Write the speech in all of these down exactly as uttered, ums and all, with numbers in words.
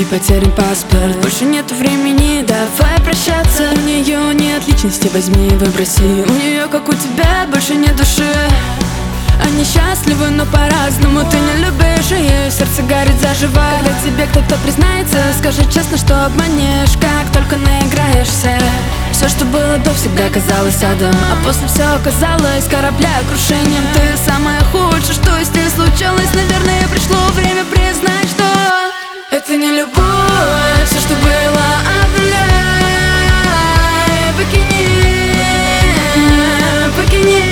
потерян паспорт. Больше нету времени, давай прощаться. У нее нет личности, возьми и выброси. У нее, как у тебя, больше нет души. Они счастливы, но по-разному. Ты не любишь, и ее сердце горит заживо. Когда тебе кто-то признается, скажи честно, что обманешь. Как только наиграешься, все, что было до, всегда казалось адом, а после все оказалось корабля-крушением. Ты самое худшее, что здесь случилось. Наверное, пришло время признать, что это не любовь. Все, что было, обнуляй, покини, покини.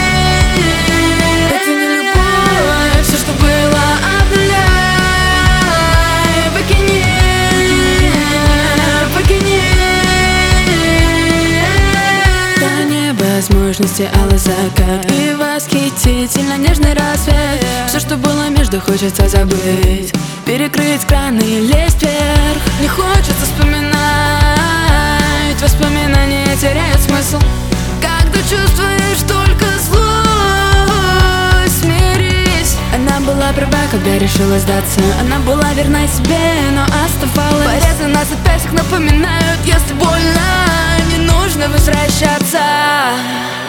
Возможности, алый закат и восхитительно нежный рассвет. Все, что было между, хочется забыть, перекрыть краны и лезть вверх. Не хочется вспоминать, воспоминания теряют смысл. Когда чувствуешь только злость, смирись. Она была права, когда решила сдаться. Она была верна себе, но оставалась. Порезы на запястьях напоминают, если больно, не нужно возвращаться.